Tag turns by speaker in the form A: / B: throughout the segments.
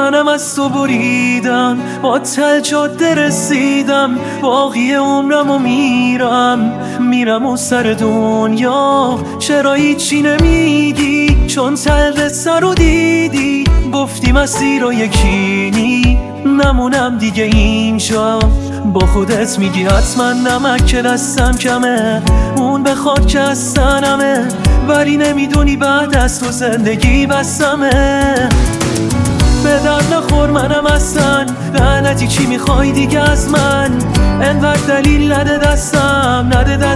A: منم از تو بریدم، با ته جاده رسیدم، باقی عمرمو میرم اون سر دنیا. چرا هیچی نمیگی؟ چون ته سر رو دیدی، گفتی مسیر رو یکینی، نمونم دیگه اینجا. با خودت میگی حتما نمک که دستم کمه، اون بخواد که از سنمه، ولی نمیدونی بعد از تو زندگی بسمه. به درد نخور منم اصلا، لعنتی چی میخوای دیگه از من؟ انقدر دلیل نده دستم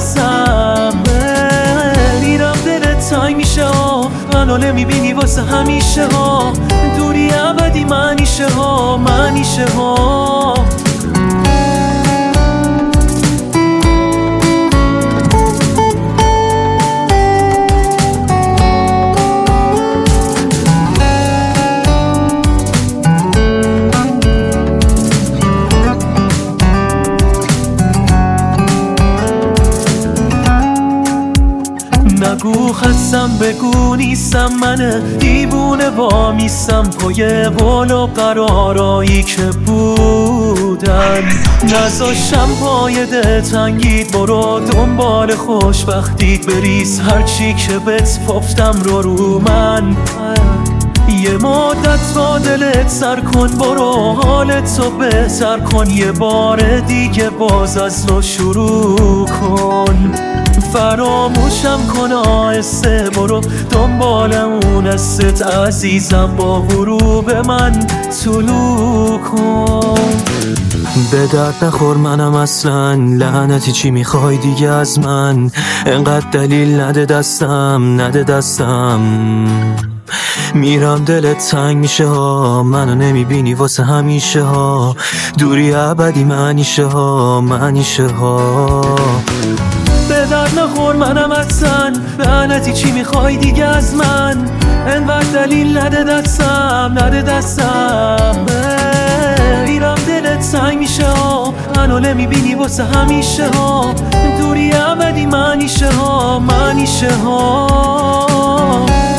A: میرم دلت تنگ میشه ها، منو نمیبینی واسه همیشه ها، دوری ابدی منیشه ها. نگو خستم، بگو نیستم، من دیوونه با میستم پای قول و قرارایی که بودن، نذاشتم پای دلتنگیت، برو دنبال خوشبختیت، بریز هرچی که بهت گفتم رو من. یه مدت با دلت سر کن، برو حالتو بهتر کن، یه بار دیگه باز از نو شروع کن. فراموشم کن آهسته، برو دنبال اون است عزیزم، با غروب من طلوع کن.
B: به درد نخور منم اصلا، لعنتی چی میخوای دیگه از من؟ انقدر دلیل نده دستم میرم دلت تنگ میشه ها، منو نمیبینی واسه همیشه ها، دوری ابدی منیشه ها.
A: به درد نخور منم اصلا، لعنتی چی میخوای دیگه از من؟ انقدر دلیل نده دستم میرم دلت تنگ میشه ها، منو نمیبینی واسه همیشه ها، دوری ابدی منیشه ها.